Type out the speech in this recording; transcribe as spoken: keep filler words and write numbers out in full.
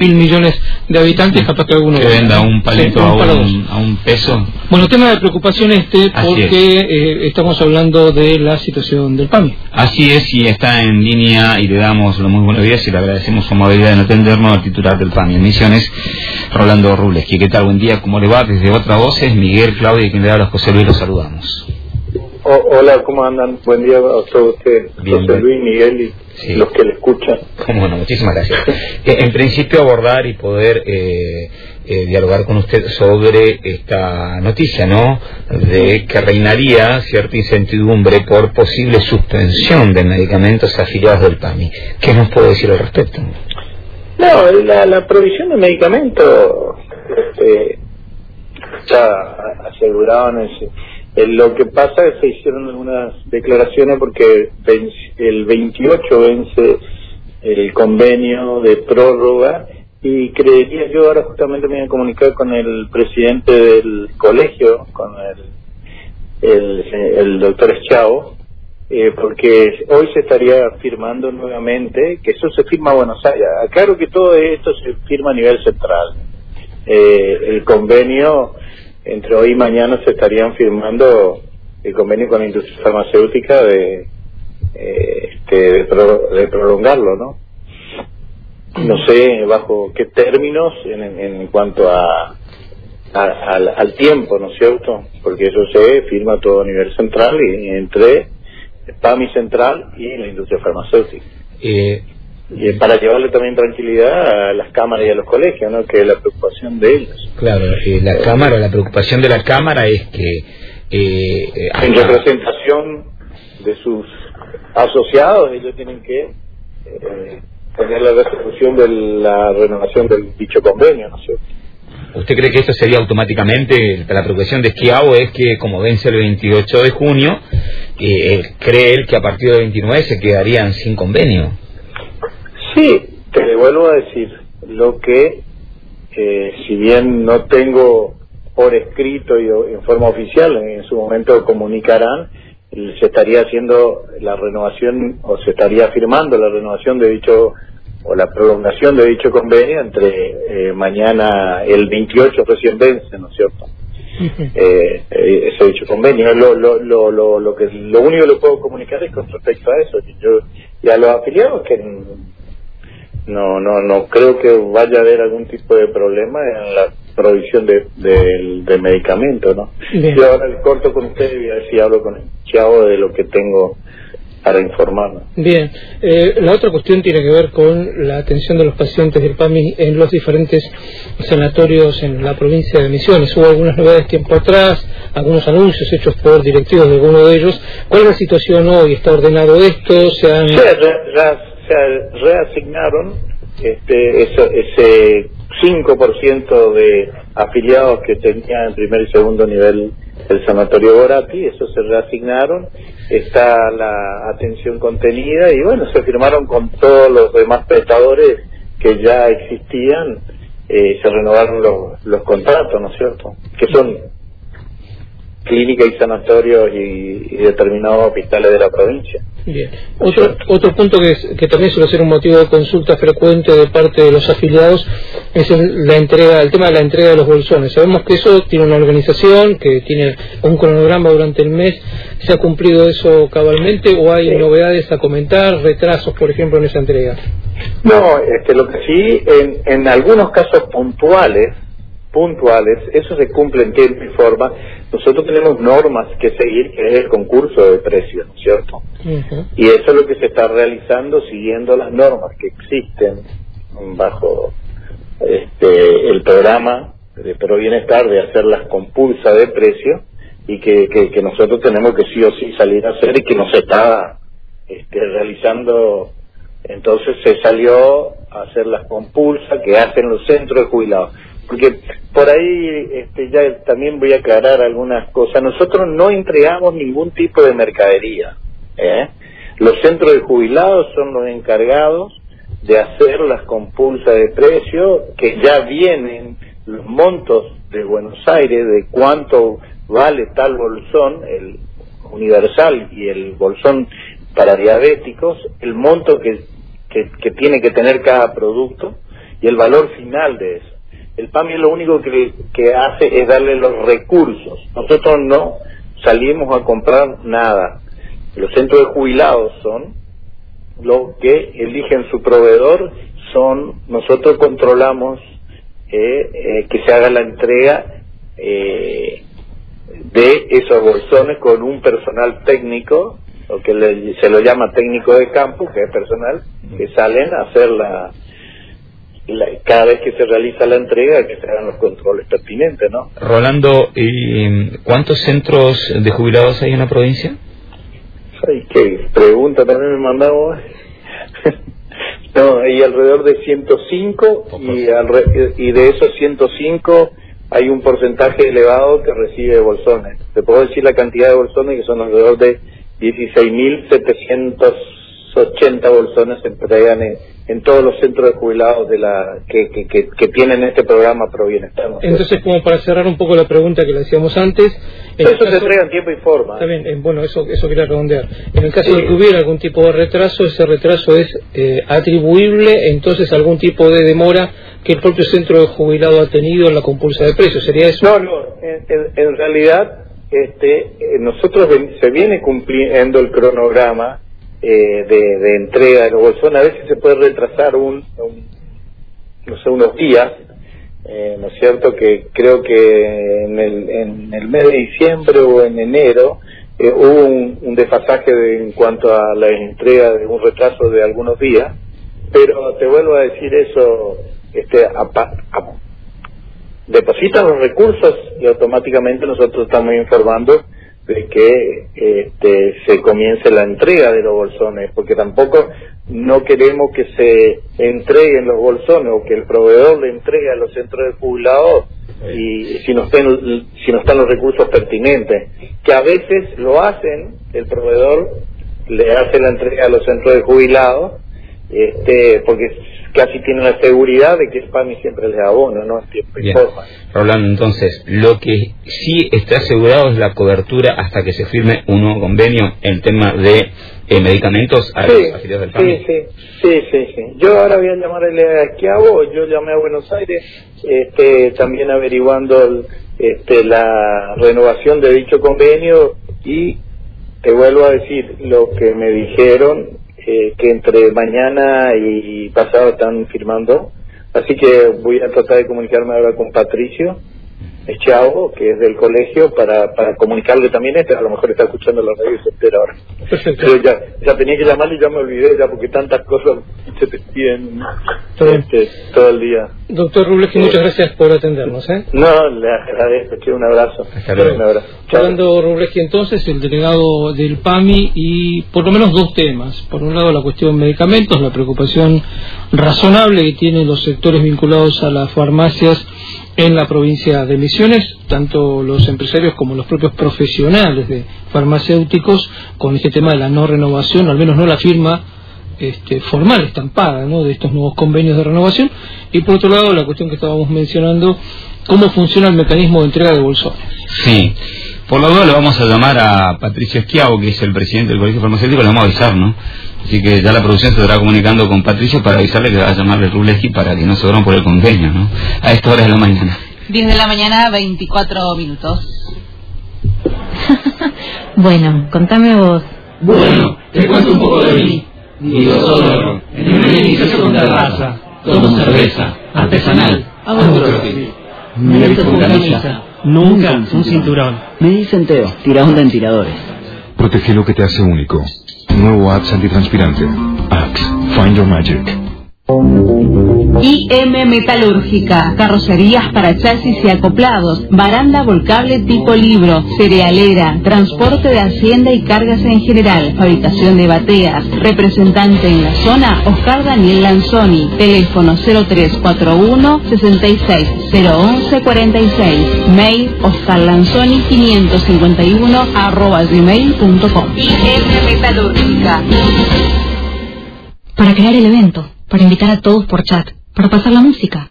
mil millones de habitantes, capaz que alguno que venda un palito sí, un a, un, a un peso. Bueno, tema de preocupación este, porque eh, estamos hablando de la situación del PAMI. Así es, y está en línea, y le damos los muy buenos días y le agradecemos su amabilidad en atendernos al titular del PAMI en Misiones, Rolando Ruleski. ¿Qué tal? Buen día, ¿cómo le va? Desde Otra Voces, Miguel, Claudia, y quien le habla, José Luis, los saludamos. Oh, hola, ¿cómo andan? Buen día a todos ustedes, Bien, José Luis, Miguel y sí. Los que le escuchan. Bueno, muchísimas gracias. Eh, en principio abordar y poder eh, eh, dialogar con usted sobre esta noticia, ¿no? De que reinaría cierta incertidumbre por posible suspensión de medicamentos afiliados del PAMI. ¿Qué nos puede decir al respecto? No, la, la provisión de medicamentos este, ya aseguraban ese. Eh, lo que pasa es que se hicieron algunas declaraciones porque vence, el veintiocho vence el convenio de prórroga y creería yo, ahora justamente me voy a comunicar con el presidente del colegio, con el, el, el doctor Eschao, eh, porque hoy se estaría firmando nuevamente, que eso se firma a Buenos Aires. Claro que todo esto se firma a nivel central. Eh, el convenio, entre hoy y mañana se estarían firmando el convenio con la industria farmacéutica de eh, este, de, pro, de prolongarlo, ¿no? No sé bajo qué términos en, en cuanto a, a al, al tiempo, ¿no es cierto? Porque eso se firma todo a nivel central y entre PAMI central y la industria farmacéutica. Eh, Y para llevarle también tranquilidad a las cámaras y a los colegios, ¿no? Que es la preocupación de ellos. Claro, eh, la eh, Cámara, la preocupación de la Cámara es que... Eh, eh, en representación de sus asociados, ellos tienen que eh, tener la resolución de la renovación del dicho convenio, ¿no es cierto? ¿Usted cree que esto sería automáticamente, la preocupación de Esquiao es que como vence el veintiocho de junio, eh, él, cree él que a partir del veintinueve se quedarían sin convenio? Sí, te vuelvo a decir, lo que, eh, si bien no tengo por escrito y en forma oficial, en su momento comunicarán, se estaría haciendo la renovación, o se estaría firmando la renovación de dicho, o la prolongación de dicho convenio entre eh, mañana, el veintiocho recién vence, ¿no es cierto? eh, eh, ese dicho convenio. Lo, lo, lo, lo, lo, que, lo único que le puedo comunicar es con respecto a eso, que yo, y a los afiliados que... No, no, no creo que vaya a haber algún tipo de problema en la provisión de, de, de medicamentos, ¿no? Bien. Yo ahora corto con usted y a ver si hablo con el Chavo de lo que tengo para informarnos. Bien, eh, la otra cuestión tiene que ver con la atención de los pacientes del PAMI en los diferentes sanatorios en la provincia de Misiones. Hubo algunas novedades tiempo atrás, algunos anuncios hechos por directivos de alguno de ellos. ¿Cuál es la situación hoy? ¿Está ordenado esto? ¿Se han... Sí, ya, ya se reasignaron este, eso, ese cinco por ciento de afiliados que tenía en primer y segundo nivel el sanatorio Borati, eso se reasignaron, está la atención contenida y bueno, se firmaron con todos los demás prestadores que ya existían, eh, se renovaron los, los contratos, ¿no es cierto? Que son clínicas y sanatorios y, y determinados hospitales de la provincia. Bien. Otro otro punto que, es, que también suele ser un motivo de consulta frecuente de parte de los afiliados es el, la entrega, el tema de la entrega de los bolsones. Sabemos que eso tiene una organización, que tiene un cronograma durante el mes. ¿Se ha cumplido eso cabalmente o hay sí. novedades a comentar, retrasos, por ejemplo, en esa entrega? No, este, lo que sí, en, en algunos casos puntuales, puntuales, eso se cumple en tiempo y forma. Nosotros tenemos normas que seguir, que es el concurso de precios, ¿no es cierto? Uh-huh. Y eso es lo que se está realizando siguiendo las normas que existen bajo este el programa de Pro Bienestar de hacer las compulsas de precios y que, que, que nosotros tenemos que sí o sí salir a hacer y que no se está este, realizando. Entonces se salió a hacer las compulsas que hacen los centros de jubilados. Porque por ahí este, ya también voy a aclarar algunas cosas. Nosotros no entregamos ningún tipo de mercadería, ¿eh? Los centros de jubilados son los encargados de hacer las compulsas de precio, que ya vienen los montos de Buenos Aires de cuánto vale tal bolsón, el universal y el bolsón para diabéticos, el monto que, que, que tiene que tener cada producto, y el valor final de eso. El PAMI lo único que, que hace es darle los recursos. Nosotros no salimos a comprar nada. Los centros de jubilados son los que eligen su proveedor, son nosotros controlamos eh, eh, que se haga la entrega eh, de esos bolsones con un personal técnico, lo que le, se lo llama técnico de campo, que es personal que salen a hacer la, la cada vez que se realiza la entrega, que se hagan los controles pertinentes, ¿no? Rolando, ¿y cuántos centros de jubilados hay en la provincia? Ay, qué pregunta también me mandamos. No, hay alrededor de ciento cinco y, alre y de esos ciento cinco hay un porcentaje elevado que recibe bolsones. Te puedo decir la cantidad de bolsones, que son alrededor de dieciséis mil setecientos ochenta bolsones se entregan en, en todos los centros de jubilados de la que, que, que, que tienen este programa Pro Bienestar, ¿no? Entonces, como para cerrar un poco la pregunta que le hacíamos antes, en eso caso, se entrega en tiempo y forma. Está bien, eh, bueno, eso eso quería redondear. En el caso sí. de que hubiera algún tipo de retraso, ese retraso es eh, atribuible entonces a algún tipo de demora que el propio centro de jubilado ha tenido en la compulsa de precios. ¿Sería eso? No, no, en, en, en realidad este eh, nosotros ven, se viene cumpliendo el cronograma Eh, de, de entrega de los bolsones. A veces se puede retrasar un, un no sé, unos días, eh, ¿no es cierto? Que creo que en el, en el mes de diciembre o en enero eh, hubo un, un desfasaje de, en cuanto a la entrega, de un retraso de algunos días, pero te vuelvo a decir eso, este, a, a, depositan los recursos y automáticamente nosotros estamos informando de que este, se comience la entrega de los bolsones, porque tampoco no queremos que se entreguen los bolsones o que el proveedor le entregue a los centros de jubilados y si no estén si no están los recursos pertinentes, que a veces lo hacen, el proveedor le hace la entrega a los centros de jubilados, este, porque casi tiene la seguridad de que el PAMI siempre les abona, ¿no? Tiempo y forma. Rolando, entonces, lo que sí está asegurado es la cobertura hasta que se firme un nuevo convenio en tema de eh, medicamentos a sí, los afiliados del PAMI. Sí, sí, sí, sí, sí. Yo ahora voy a llamarle a Esquiavo, yo llamé a Buenos Aires, este, también averiguando el, este, la renovación de dicho convenio y te vuelvo a decir lo que me dijeron, Eh, que entre mañana y pasado están firmando, así que voy a tratar de comunicarme ahora con Patricio Echavo, que es del colegio, para para comunicarle también esto. A lo mejor está escuchando la radio y se entera ahora. Perfecto. Pero ya, ya tenía que llamarle y ya me olvidé, ya porque tantas cosas se te piden este, todo el día. Doctor Wrubleski, eh, muchas gracias por atendernos. ¿eh? No, le agradezco, che, un abrazo. Hasta luego. Un abrazo. Rolando Wrubleski, entonces, el delegado del PAMI, y por lo menos dos temas. Por un lado, la cuestión de medicamentos, la preocupación razonable que tienen los sectores vinculados a las farmacias en la provincia de Misiones, tanto los empresarios como los propios profesionales de farmacéuticos, con este tema de la no renovación, o al menos no la firma este, formal, estampada, ¿no?, de estos nuevos convenios de renovación. Y por otro lado, la cuestión que estábamos mencionando, cómo funciona el mecanismo de entrega de bolsones. Sí, por lo tanto le vamos a llamar a Patricio Esquiavo, que es el presidente del Colegio Farmacéutico, le vamos a avisar, ¿no? Así que ya la producción se estará comunicando con Patricio para avisarle que va a llamarle Wrubleski para que no se abran por el convenio, ¿no? A esta hora de la mañana. diez de la mañana, veinticuatro minutos. Bueno, contame vos. Bueno, te cuento un poco de mí. Guido Sodoro, en una iniciación con terraza, tomo cerveza, artesanal, hago crossfit, me visto con camisa, nunca un cinturón. Me dicen Teo, tira onda en tiradores. Protege lo que te hace único. Nuevo Axe antitranspirante. Axe, find your magic. I M Metalúrgica, carrocerías para chasis y acoplados, baranda volcable tipo libro, cerealera, transporte de hacienda y cargas en general, fabricación de bateas. Representante en la zona, Oscar Daniel Lanzoni, teléfono cero tres cuatro uno, sesenta y seis, cero once, cuarenta y seis, mail oscarlanzoni quinientos cincuenta y uno arroba gmail punto com. I M Metalúrgica. Para crear el evento, para invitar a todos por chat, para pasar la música.